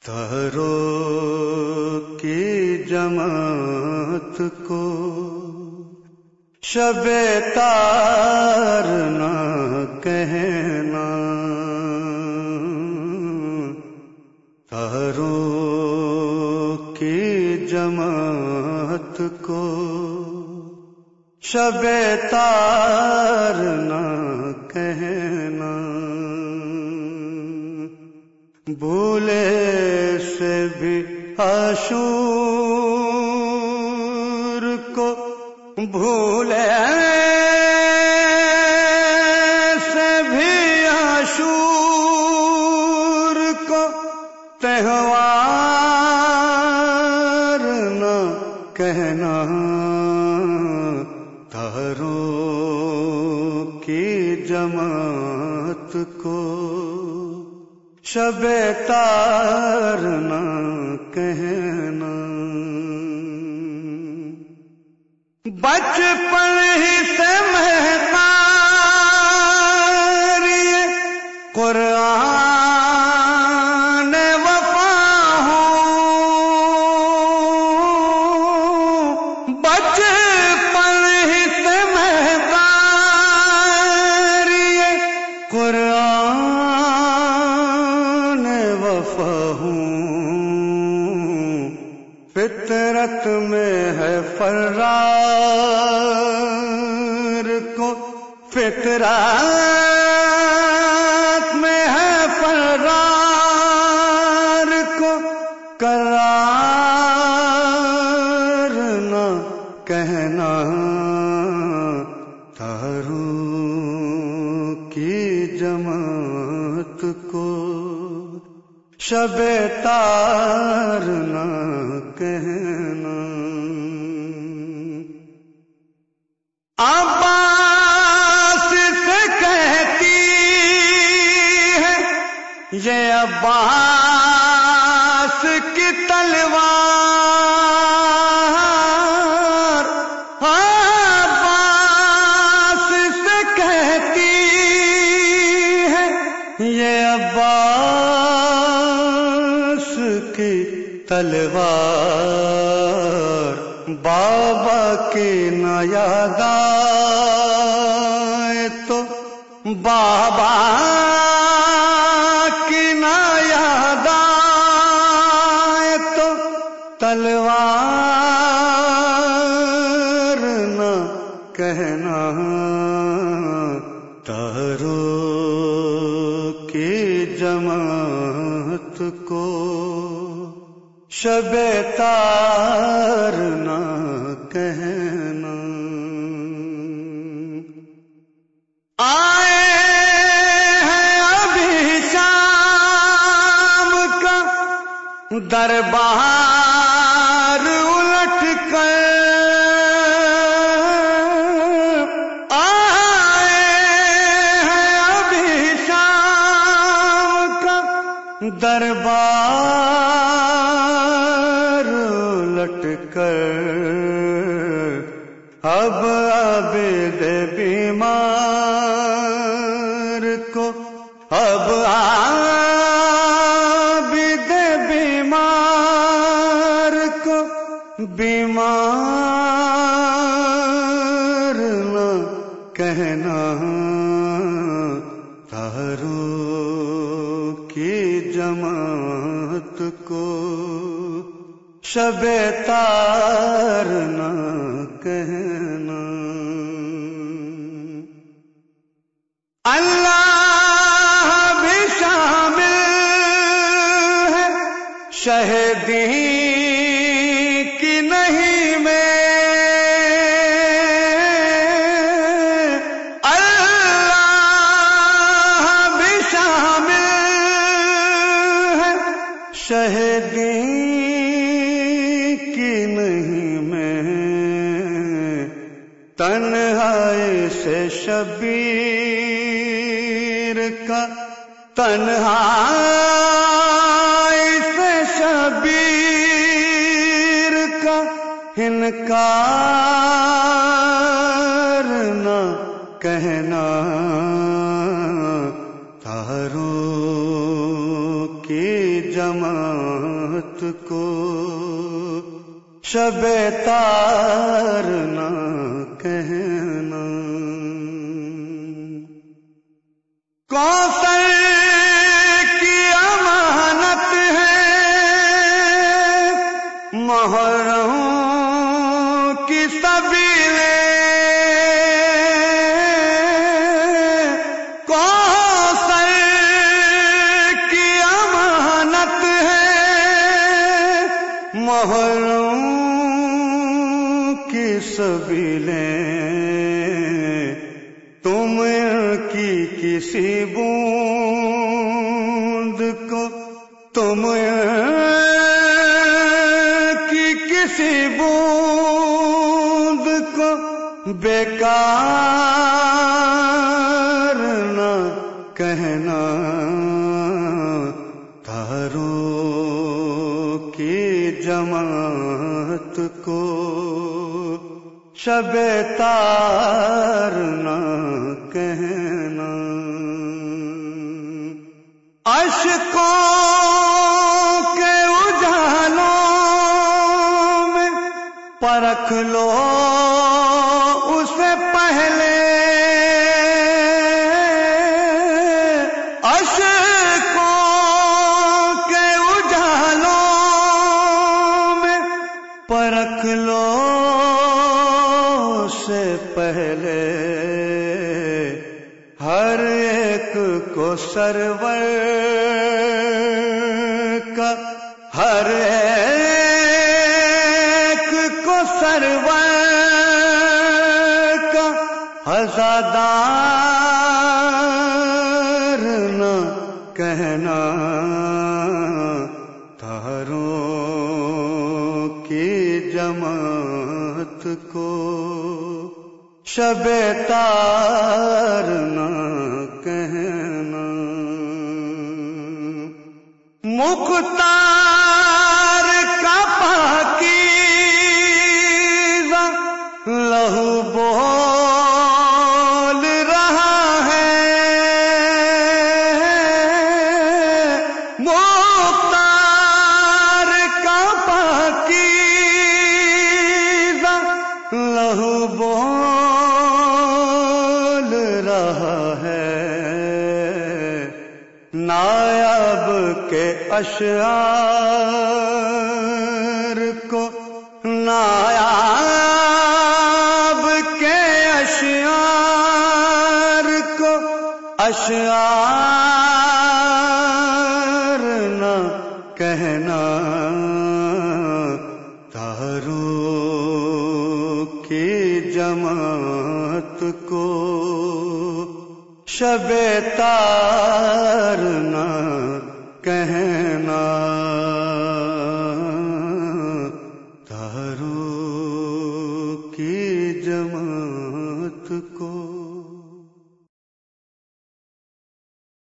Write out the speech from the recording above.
تاروں کی جماعت کو شب تار نہ کہنا، تاروں کی جماعت کو شب تار نہ کہنا، بھولے سے بھی عاشور کو، بھولے سے بھی عاشور کو تہوار نہ کہنا، تاروں کی جماعت کو شب تار نہ کہنا، بچپن ہی سے مہتاری قرآن وفا ہوں، بچپن ہی سے مہتاری قرآن وفا ہوں، فطرت میں ہے فرار کو، فطرت میں ہے فرار کو قرار نہ کہنا، تاروں کی جماعت کو شب تار نہ کہنا، عباس سے کہتی ہے یہ عباس کی تلوار، عباس سے کہتی ہے یہ عباس کی تلوار، بابا کی نہ یاد آئے تو، بابا کی نہ یاد آئے تو تلوار نہ کہنا، تاروں کی جماعت کو شب تار نہ کہنا، آئے ہیں ابھی شام کا دربار الٹ کر، آئے ہیں ابھی شام کا دربار لٹ کر، اب عابد بیمار کو، اب عابد بیمار کو بیمار نہ کہنا، تاروں کی جماعت کو شب تار نہ کہنا، اللہ بھی شامل ہے شہیدی کی نہیں میں، اللہ بھی شامل ہے شہیدی کی نہیں میں، تنہائی سے شبیر کا، تنہائی سے شبیر کا انکار نہ کہنا، تاروں کی جماعت کو شب تار نہ کہنا. کوثر کی امانت ہے محرموں کی سبیلیں. کوثر کی امانت ہے محرموں کی سبیلیں. تم کی کسی بوند کو تم کی کسی بوند کو بیکار نہ کہنا. تاروں کی جماعت کو شب تار نہ کہنا. اشکوں کے اجالوں میں پرکھ لو اسے پہلے. اشکوں کے اجالوں میں پرکھ لو سے پہلے. ہر ایک کو سرور کا ہر ایک کو سرور کا عزادار نہ کہنا. تاروں کی جماعت کو شب تار نہ کہنا. مختار کا پاکیزہ لہو بول رہا ہے. مختار کا پاکیزہ لہو بول رہا ہے. نائب کے اشعار کو نائب کے اشعار کو اشعار نہ کہنا. تاروں کی جماعت کو شب تار نہ کہنا.